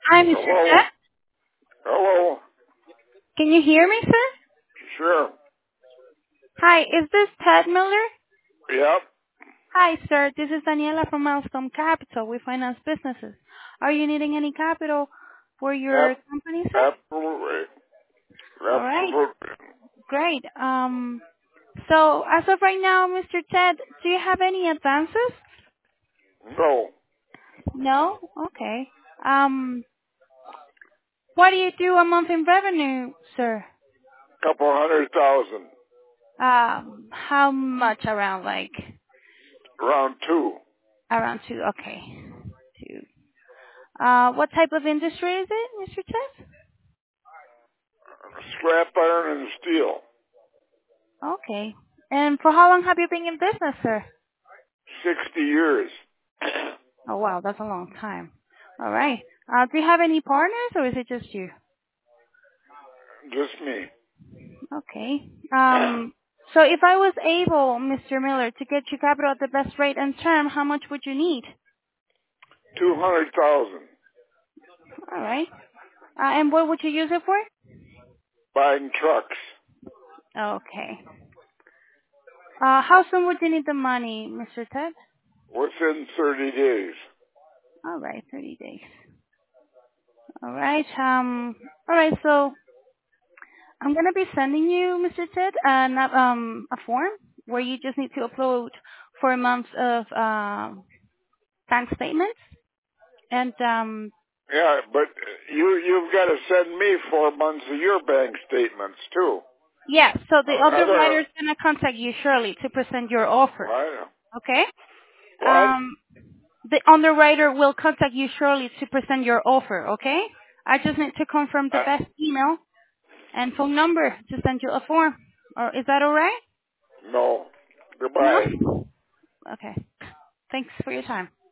Hi, Mr. Hello? Ted. Hello? Can you hear me, sir? Sure. Hi, is this Ted Miller? Yep. Hi, sir. This is Daniela from Milestone Capital. We finance businesses. Are you needing any capital for your company, sir? Absolutely. All right. Absolutely. Great. So as of right now, Mr. Ted, do you have any advances? No. No? Okay. What do you do a month in revenue, sir? Couple 100,000. How much around, like? Around 2. Around two. Okay. Two. What type of industry is it, Mr. Ted? Scrap iron and steel. Okay. And for how long have you been in business, sir? 60 years. Oh, wow, that's a long time. All right. Do you have any partners, or is it just you? Just me. Okay. So if I was able, Mr. Miller, to get you capital at the best rate and term, how much would you need? 200,000. All right. And what would you use it for? Buying trucks. Okay. How soon would you need the money, Mr. Ted? Within 30 days. All right, 30 days. All right. All right. So I'm gonna be sending you, Mr. Ted, a form where you just need to upload 4 months of bank statements, and Yeah, but you've got to send me 4 months of your bank statements too. yeah. So the Other, underwriter is gonna contact you shortly to present your offer. Okay. what? Um, the underwriter will contact you shortly to present your offer. Okay. I just need to confirm the best email and phone number to send you a form. Or is that all right? No. Goodbye. No. Okay. Thanks for your time.